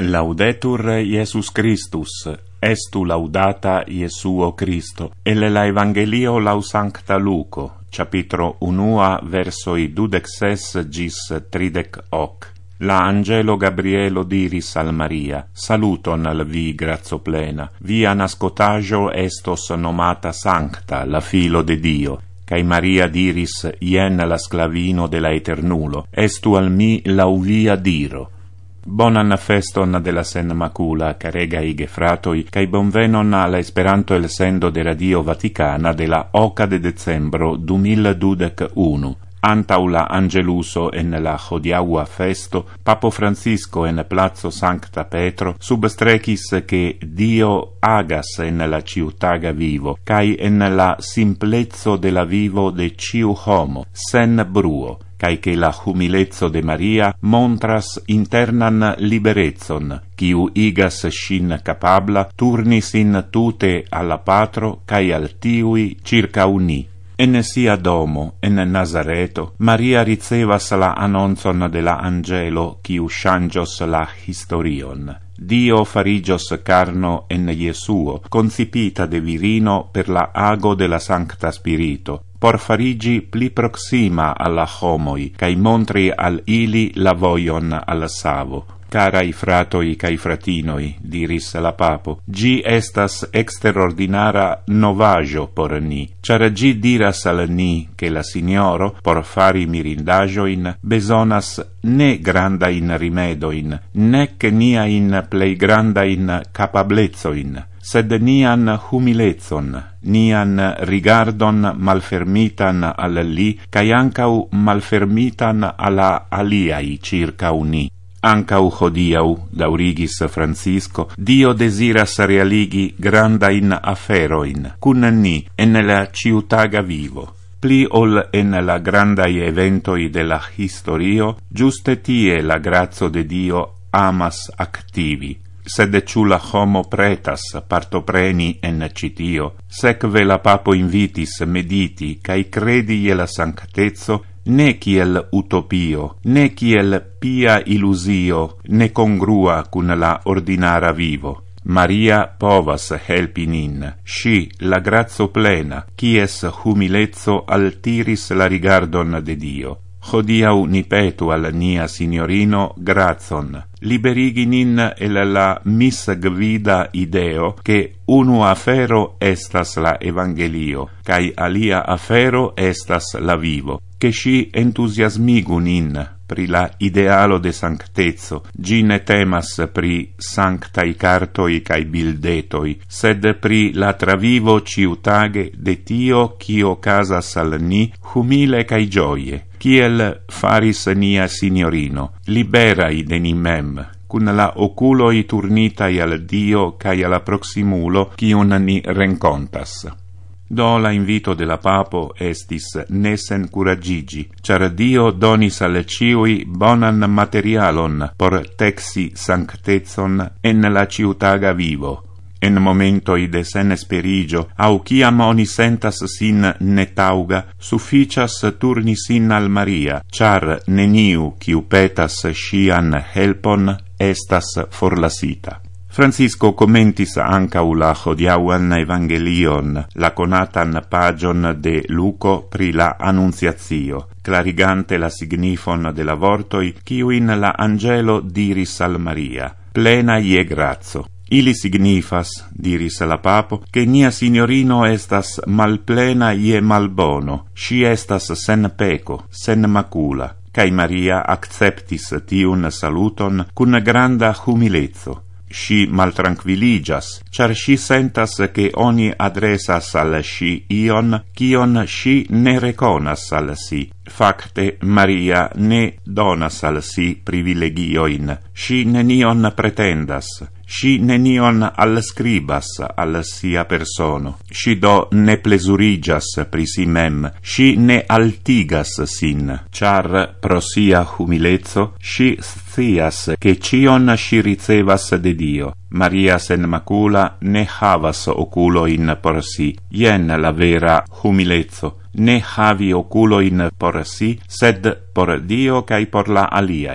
Laudetur Iesus Christus, estu laudata Iesuo Christo. El la Evangelio lau Sancta Luco, capitro 1 versoi 26 gis 38. La angelo Gabrielo diris al Maria: Saluton al vi, grazio plena, via nascotajo estos nomata Sancta, la filo de Dio. Cae Maria diris: Ien la sclavino de la Eternulo, estu al mi lauvia diro. Bonan feston de la sen macula, caregai gefratoi, cae bonvenon alla Esperanto el sendo de Radio Vaticana de la 8 de decembro 2021. Antaula Angeluso en la hodiaua festo, Papo Francisco en Plazo Sancta Petro substrecis che Dio agas en la ciutaga vivo, cae en la simplezzo de la vivo de ciu homo, sen bruo, cae che la humilezzo de Maria montras internan liberezzon, quiu igas shin capabla turnis in tute alla patro cae al tiui circa uni. En sia domo, en Nazareto, Maria ricevas la annonzon de la angelo, quiu changios la historion. Dio farigios carno en Iesuo, concipita de virino per la ago de la Sancta Spirito, por farigi pli proxima alla homoi, cae montri al ili la voion al savo. Carai fratoi cae fratinoi, diris la papo, gi estas extraordinara novajo por ni, char gi diras al ni che la Signoro, por fari mirindagioin, besonas ne grandain rimedoin, nec niain plei grandain capablezoin, sed nian humilezzon, nian rigardon malfermitan al li, cae ancau malfermitan alla aliai circa uni. Ancau hodiau, daurigis Francisco, Dio desiras realigi grandain aferoin, cun ni, en la ciutaga vivo. Pli ol en la grandai eventoi de la historio, giuste tie la grazio de Dio amas activi. Sed ciu la homo pretas partopreni en citio, secve la papo invitis mediti, cae credi la sanctezzo, ne kiel utopio, ne kiel pia illusio, ne congrua cun la ordinara vivo. Maria povas helpi nin, sci, la grazio plena, quies humilezzo altiris la rigardon de Dio. Hodiau ni petu al nia Signorino grazon, liberigi nin el la misgvida ideo che unu afero estas la Evangelio, cae alia afero estas la vivo, che si entusiasmigu nin pri la idealo de sanctezzo, gi ne temas pri sanctai cartoi cae bildetoi, sed pri la travivo ciutage de tio cio casas al ni humile cae gioie, kiel faris nia Signorino, liberai de nimem, cun la oculoi turnitai al Dio cae alla proximulo cium ni rencontas. Do la invito de la papo estis ne sen curagigi, char Dio donis al ciui bonan materialon por texi sanctezon en la ciutaga vivo. En momentoi de sen esperigio, au ciam oni sentas sin netauga, sufficias turni sin al Maria, char neniu quiu petas scian helpon estas forlasita. Francisco commentis ancau la hodiauan Evangelion, la conatan pagion de Luco pri la Annunziatio, clarigante la signifon de la vortoi, quiuin la angelo diris al Maria, plena ie grazio. Ili signifas, diris la papo, che nia Signorino estas malplena ie malbono, si estas sen peco, sen macula, cae Maria acceptis tiun saluton cun granda humilezzo. Si maltranquilligas, char si sentas che oni adresas al si ion, cion si ne reconas al si. Facte, Maria ne donas al si privilegioin, si nenion pretendas, si nenion alscribas al sia persono, si do ne plesurigas pri si mem, si ne altigas sin, char pro sia humilezzo, si scias che cion si ricevas de Dio. Maria sen macula ne havas oculoin por si, jen la vera humilezzo, ne havi oculoin por si, sed por Dio cae por la aliai.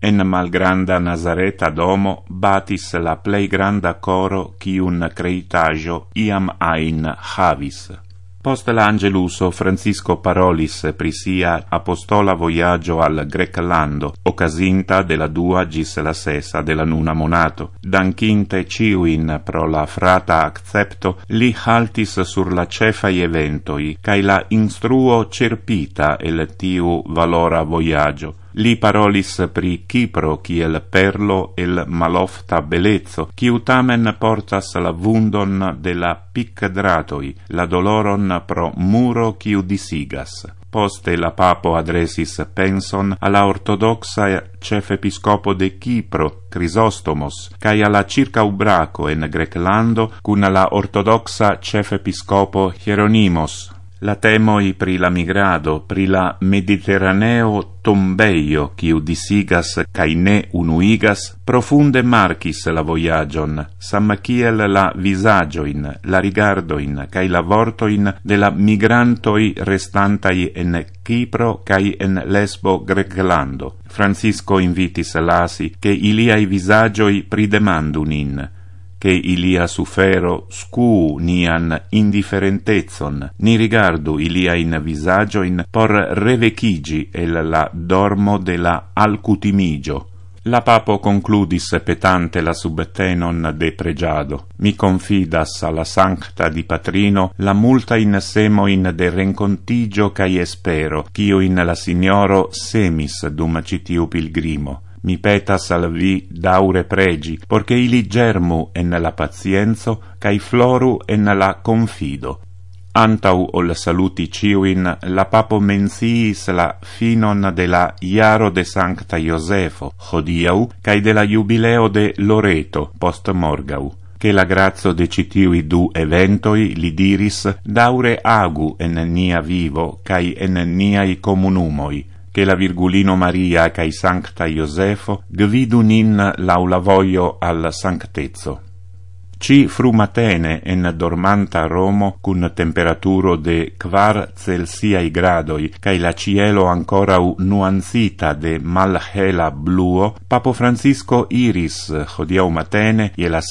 En malgranda Nazareta domo batis la plei granda coro quiun creitajo iam ain havis. Post l'Angeluso Francisco parolis pri sia apostola voyaggio al Greclando, occasinta de la 2 gis la 6 de la nuna monato. Dankinte ciuin pro la frata accepto, li haltis sur la cefai eventoi, cae la instruo cerpita el tiu valora voyaggio. Li parolis pri Kipro kiel perlo el malofta belezzo, kiu tamen portas la vundon de la picdratoi, la doloron pro muro kiu disigas. Poste la papo adresis penson alla ortodoxa cefepiscopo de Kipro, Crisostomos, cae alla circa ubraco en Greclando cun la ortodoxa cefepiscopo Hieronimos. La temoi pri la migrado, pri la Mediterraneo tombeio, quiu disigas cae ne unuigas, profunde marcis la voyagion, sam kiel la visagioin, la rigardoin, cae la vortoin de la migrantoi restantai en Kipro cae en Lesbo Greclando. Francisco invitis lasi che iliai visagioi pridemandu nin, che ilia sufero scuu nian indifferentezon, ni rigardu ilia in visagioin por revecigi el la dormo de la alcutimigio. La papo concludis petante la subtenon de pregiado. Mi confidas alla sancta di patrino la multa in semoin de rencontigio cae espero, cio in la signoro semis dum citiu pilgrimo. Mi petas al vi daure pregi, porche ili germu en la pazienzo, cae floru en la confido. Antau ol saluti ciuin, la papo mensiis la finon de la iaro de Sancta Iosefo, hodiau, cae de la jubileo de Loreto, post morgau. Che la grazio de citiui 2 eventoi, li diris, daure agu en nia vivo, cae en niai comunumoi, che la Virgulino Maria cae Sancta Iosefo gvidu nin laula voio al sanctezzo. Ci frumatene en dormanta Romo cun temperaturo de 4 Celsiai gradoi, cae la cielo ancora nuancita de malhela bluo, Papo Francisco iris hodiau matene, ie la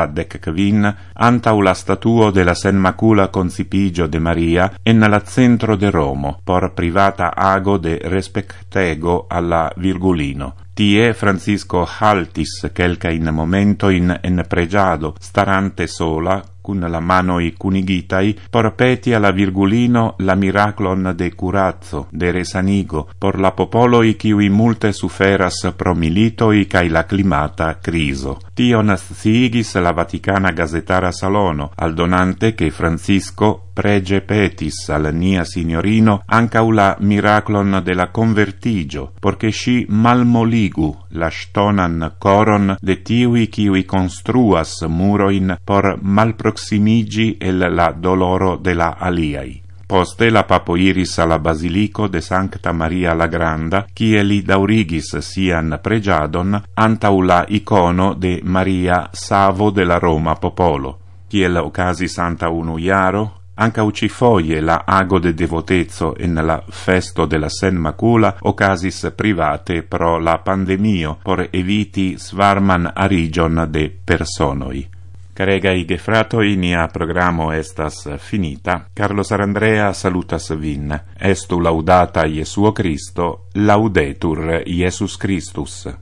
6:15, antau la statuo de la Sen Macula Concipigio de Maria en la centro de Romo, por privata ago de respectego alla Virgulino. Tie Francisco haltis quelcain momentoin en pregiado, starante sola, cun la manoi cunigitai, por peti alla Virgulino la miraclon de curazzo, de resanigo, por la popoloi kiui multe suferas pro militoi cae la climata criso. Tion sciigis la Vaticana Gazetara Salono, aldonante che Francisco prege petis al nia signorino ancau la miraclon de la convertigio, porche sci malmoligu la stonan coron de tiui kiui construas muroin por malproximigi el la doloro de la aliai. Poste la papo iris alla basilico de Sancta Maria la Granda, kie li daurigis sian pregiadon antau la icono de Maria Savo de la Roma popolo. Kiel occasis anta unu iaro, anca ucifoie la ago de devotezzo en la festo de la Sen Macula occasis private pro la pandemio, por eviti svarman arigion de personoi. Caregai gefratoi, nia programo estas finita. Carlos Arandrea salutas vin. Estu laudata Iesuo Christo, laudetur Iesus Christus.